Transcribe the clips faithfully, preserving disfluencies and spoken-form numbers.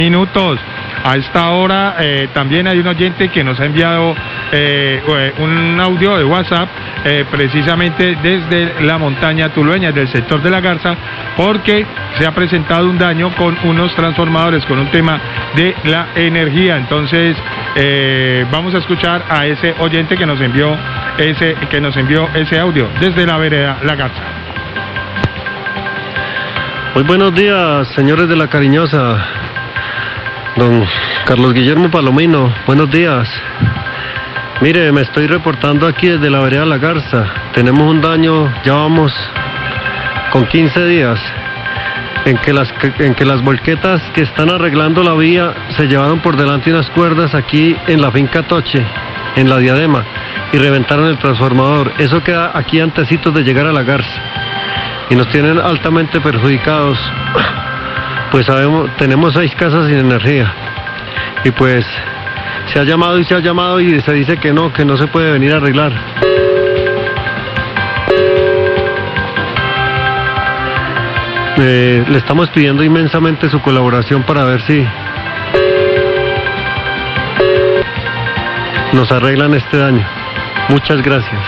Minutos. A esta hora eh, también hay un oyente que nos ha enviado eh, un audio de WhatsApp eh, precisamente desde la montaña tulueña, del sector de La Garza, porque se ha presentado un daño con unos transformadores, con un tema de la energía. Entonces eh, vamos a escuchar a ese oyente que nos envió ese, que nos envió ese audio desde la vereda La Garza. Muy buenos días, señores de La Cariñosa. Don Carlos Guillermo Palomino, buenos días. Mire, me estoy reportando aquí desde la vereda La Garza. Tenemos un daño, ya vamos con quince días, en que las, en que las volquetas que están arreglando la vía se llevaron por delante unas cuerdas aquí en la finca Toche, en la Diadema, y reventaron el transformador. Eso queda aquí antecitos de llegar a La Garza, y nos tienen altamente perjudicados. Pues sabemos, tenemos seis casas sin energía, y pues se ha llamado y se ha llamado y se dice que no, que no se puede venir a arreglar. Eh, le estamos pidiendo inmensamente su colaboración para ver si nos arreglan este daño. Muchas gracias.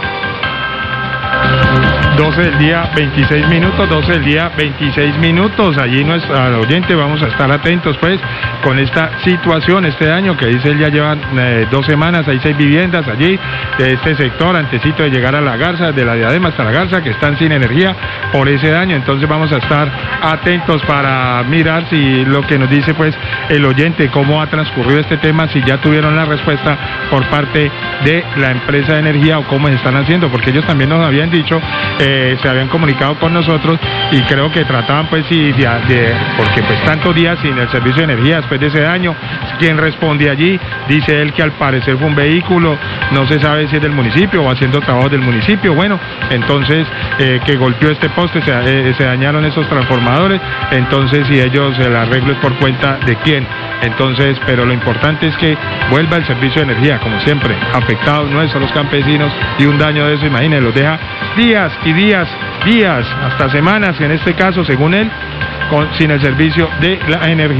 doce del día, veintiséis minutos, doce del día, veintiséis minutos. Allí nuestro oyente, vamos a estar atentos pues con esta situación, este daño que dice él ya llevan eh, dos semanas, hay seis viviendas allí de este sector, antecito de llegar a La Garza, de la Diadema hasta La Garza, que están sin energía por ese daño. Entonces vamos a estar atentos para mirar si lo que nos dice pues el oyente, cómo ha transcurrido este tema, si ya tuvieron la respuesta por parte de la empresa de energía o cómo se están haciendo, porque ellos también nos habían dicho eh, Eh, se habían comunicado con nosotros y creo que trataban pues y de, de, porque pues tantos días sin el servicio de energía después de ese daño. ¿Quién responde allí? Dice él que al parecer fue un vehículo, no se sabe si es del municipio o haciendo trabajo del municipio. Bueno, entonces eh, que golpeó este poste, se, eh, se dañaron esos transformadores, entonces si ellos el arreglo es por cuenta de quién. Entonces, pero lo importante es que vuelva el servicio de energía, como siempre, afectados no son los campesinos, y un daño de eso, imagínense, los deja días y días, días, hasta semanas, en este caso, según él, con, sin el servicio de la energía.